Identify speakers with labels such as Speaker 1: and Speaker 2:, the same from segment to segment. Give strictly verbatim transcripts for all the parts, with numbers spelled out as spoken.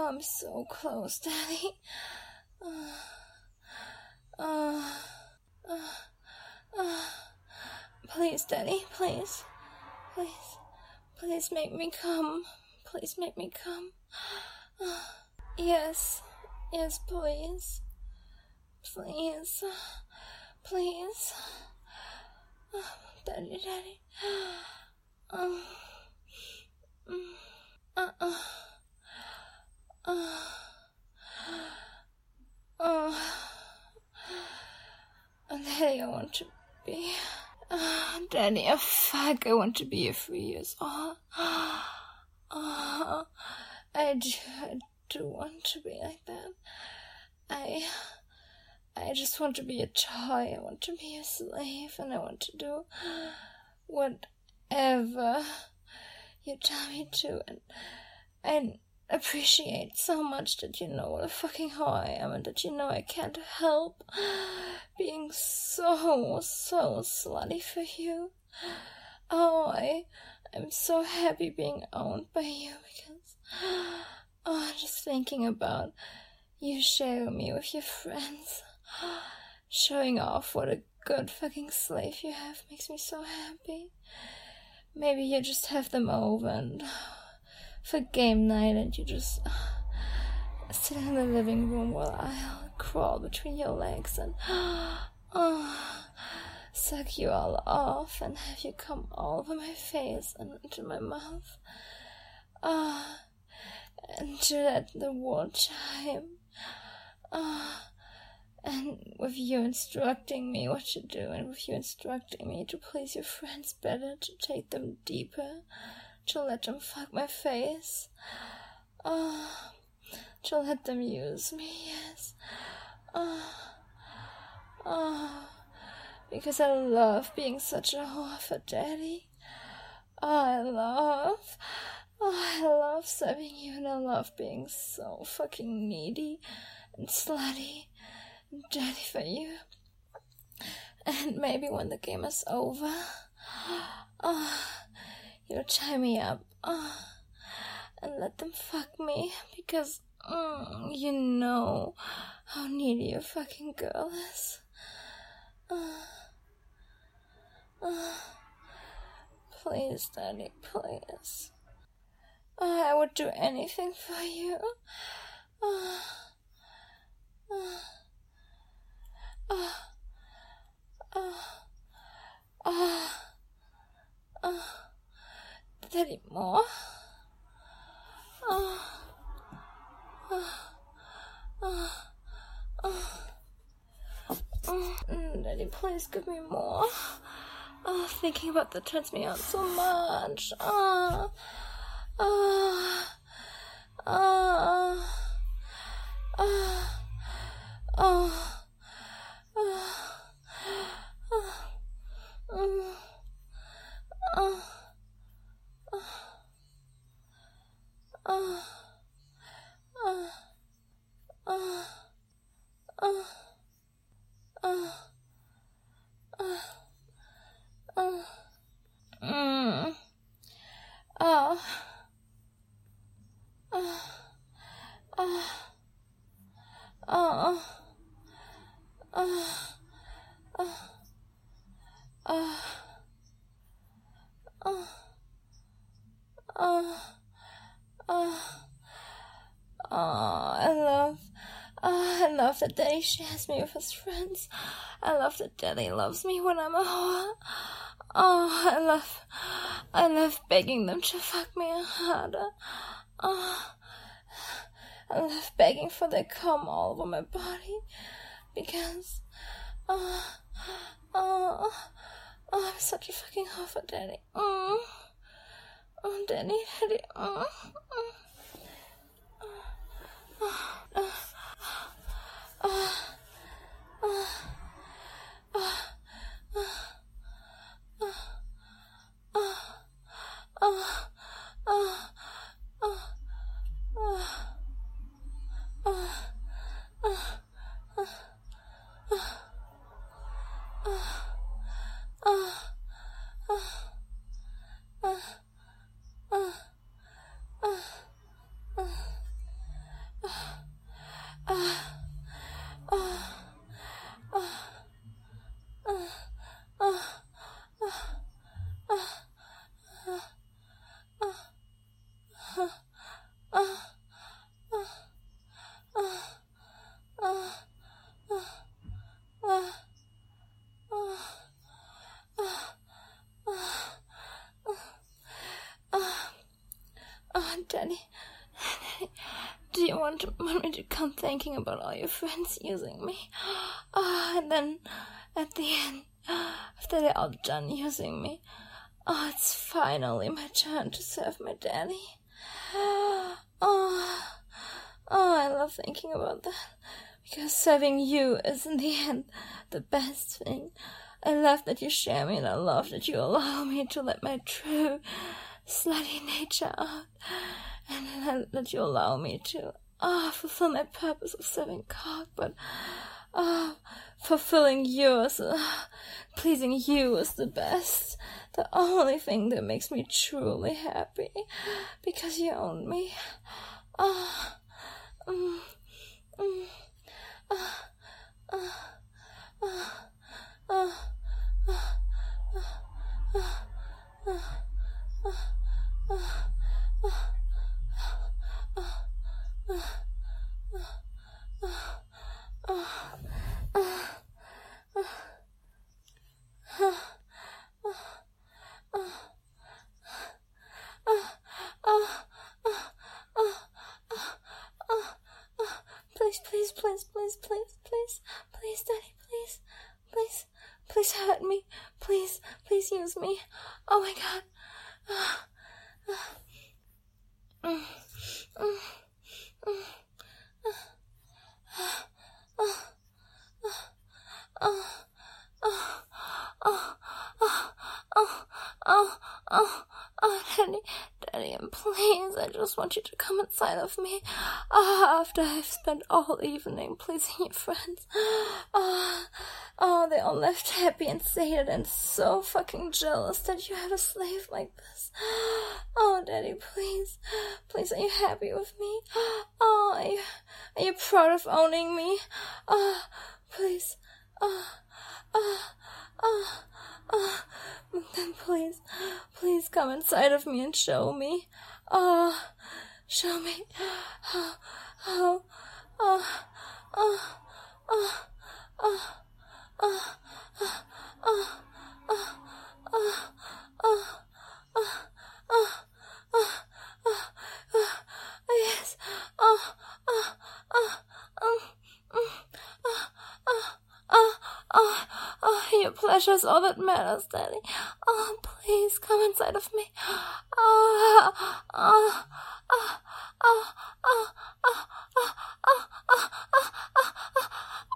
Speaker 1: Oh, I'm so close, Daddy. Uh, uh, uh, uh. Please, Daddy, please. Please. Please make me come. Please make me come. Uh, yes. Yes, please. Please. Please. Uh, Daddy, Daddy. Um. Uh, uh. Uh. Oh. Daddy, I want to be. Uh, Daddy, oh fuck, I want to be a three years old. Oh, I do, I do want to be like that. I, I just want to be a toy. I want to be a slave, and I want to do whatever you tell me to. And I appreciate so much that you know what a fucking hoe I am, and that you know I can't help being so, so slutty for you. Oh, I, I'm so happy being owned by you, because, oh, just thinking about you sharing me with your friends, showing off what a good fucking slave you have makes me so happy. Maybe you just have them over and for game night, and you just sit in the living room while I'll crawl between your legs and oh, suck you all off and have you come all over my face and into my mouth. Ah, oh, and to let the war chime. Ah, oh, and with you instructing me what to do, and with you instructing me to please your friends better, to take them deeper, to let them fuck my face. Oh, to let them use me, yes. Oh, oh, because I love being such a whore for Daddy. Oh, I love, oh, I love serving you, and I love being so fucking needy and slutty and dirty for you. And maybe when the game is over, oh, you'll tie me up, oh, and let them fuck me, because mm, you know how needy your fucking girl is. Uh, uh, please, Daddy, please. Uh, I would do anything for you. Uh, uh, uh, uh, uh, uh, Daddy, more? Uh, uh, uh, uh, uh, Daddy, please give me more. Oh, thinking about that turns me on so much. Uh, uh, uh, uh, uh, that Daddy shares me with his friends. I love that Daddy loves me when I'm a whore. Oh, I love, I love begging them to fuck me harder. Oh, I love begging for their cum all over my body, because, oh, oh, oh, I'm such a fucking whore for Daddy. Mm. Oh, Daddy, Daddy, mm. Mm. Oh, oh. do you want, to, want me to come thinking about all your friends using me? Oh, and then, at the end, after they're all done using me, oh, it's finally my turn to serve my daddy. Oh, oh, I love thinking about that, because serving you is in the end the best thing. I love that you share me, and I love that you allow me to let my true slutty nature out, and then that you allow me to ah oh, fulfill my purpose of serving cock, but ah oh, fulfilling yours, uh, pleasing you is the best, the only thing that makes me truly happy, because you own me. Ah, oh, mm, mm, ah, ah, ah, ah. Please, please, please, please, please, please, please, Daddy, please, please, please hurt me, please, please use me. Oh my God. Mm, mm, mm, oh, oh, oh, oh, oh, oh, oh, oh, Daddy, Daddy, and please, I just want you to come inside of me. Ah, after I've spent all evening pleasing your friends. Ah, oh, they all left happy and sated and so fucking jealous that you have a slave like this. Oh, Daddy, please, please, are you happy with me? Oh, are you, are you proud of owning me? Oh, please, oh, oh, oh, oh, then please, please come inside of me and show me. Oh, show me how, how, oh, oh, oh, oh, oh, oh, oh, oh, oh, oh, oh, oh, oh, oh, oh, yes, oh, oh, oh, um, mm, oh, oh, oh, oh, oh, your pleasure's all that matters, Daddy. Oh, please, come inside of me. Oh, oh, oh, oh, oh, oh, oh, oh, oh, oh, oh,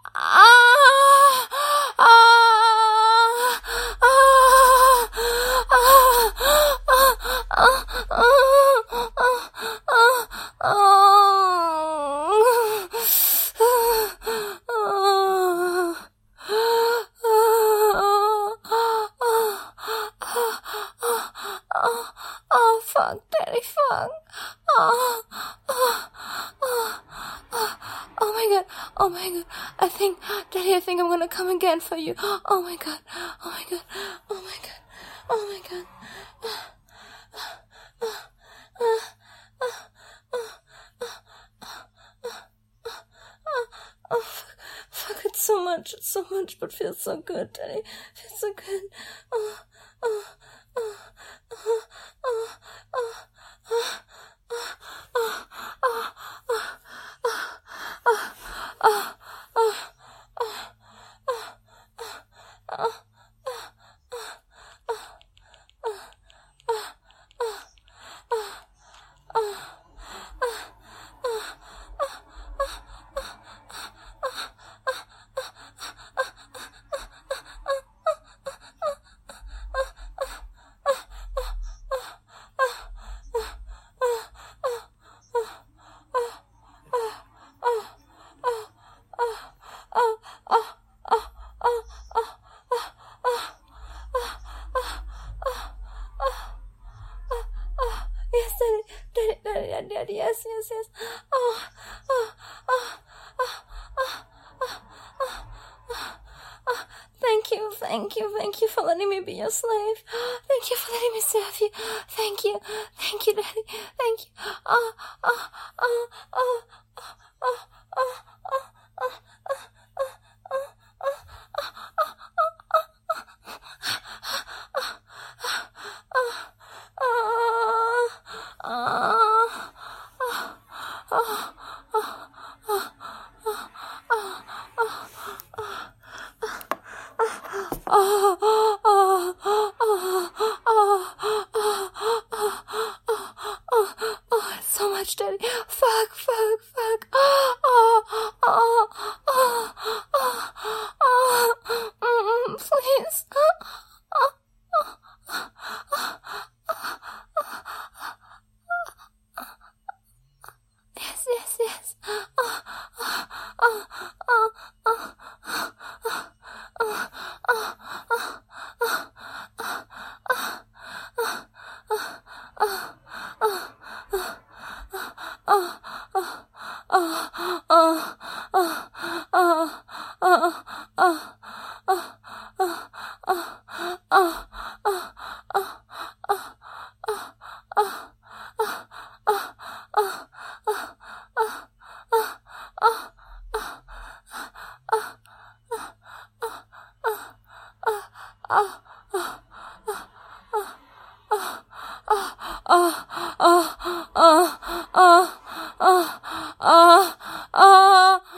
Speaker 1: oh, fuck, Daddy, fuck. Oh, oh, oh, oh, oh my God, oh my God, I think, Daddy, I think I'm gonna come again for you. Oh my God, oh my God, oh my God, oh my God. Oh, fuck, fuck, it's so much, it's so much, but feels so good, Daddy, feels so good. Oh, oh, oh, oh, oh, oh, oh, oh, oh, oh, oh, oh, oh, oh, Daddy, yes, yes, yes. Oh, oh, oh, oh, oh, oh, oh, oh. Thank you, thank you, thank you for letting me be your slave. Thank you for letting me serve you. Thank you, thank you, Daddy. Thank you. Oh, oh, oh, oh, oh, oh, oh, oh, oh, oh, So much, Daddy. Fuck, fuck, fuck. Oh, oh, oh, oh, oh, oh, please. Yes, yes, yes. Oh, oh, oh, oh, oh, oh, oh, oh, oh, oh, oh, oh, oh, oh,